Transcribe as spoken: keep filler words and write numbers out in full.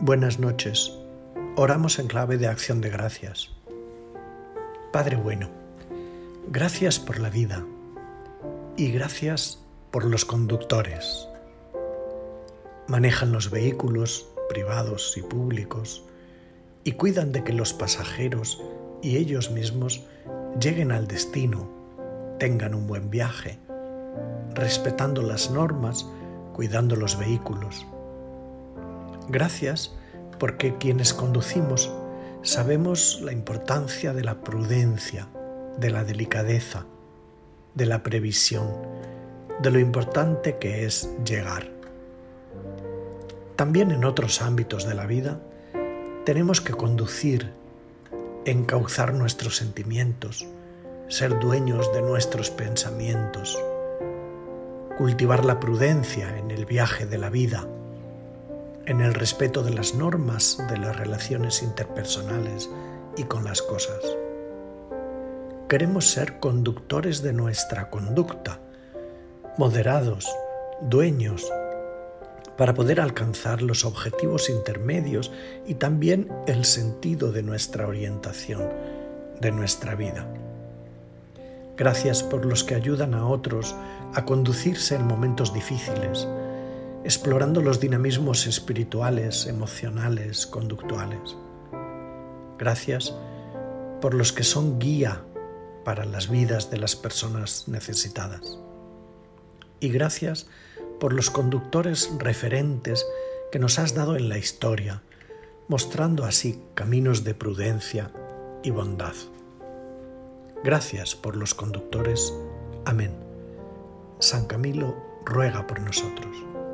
Buenas noches. Oramos en clave de acción de gracias. Padre bueno, gracias por la vida y gracias por los conductores. Manejan los vehículos privados y públicos y cuidan de que los pasajeros y ellos mismos lleguen al destino, tengan un buen viaje, respetando las normas, cuidando los vehículos. Gracias porque quienes conducimos sabemos la importancia de la prudencia, de la delicadeza, de la previsión, de lo importante que es llegar. También en otros ámbitos de la vida tenemos que conducir, encauzar nuestros sentimientos, ser dueños de nuestros pensamientos, cultivar la prudencia en el viaje de la vida, en el respeto de las normas de las relaciones interpersonales y con las cosas. Queremos ser conductores de nuestra conducta, moderados, dueños, para poder alcanzar los objetivos intermedios y también el sentido de nuestra orientación, de nuestra vida. Gracias por los que ayudan a otros a conducirse en momentos difíciles, explorando los dinamismos espirituales, emocionales, conductuales. Gracias por los que son guía para las vidas de las personas necesitadas. Y gracias por los conductores referentes que nos has dado en la historia, mostrando así caminos de prudencia y bondad. Gracias por los conductores. Amén. San Camilo ruega por nosotros.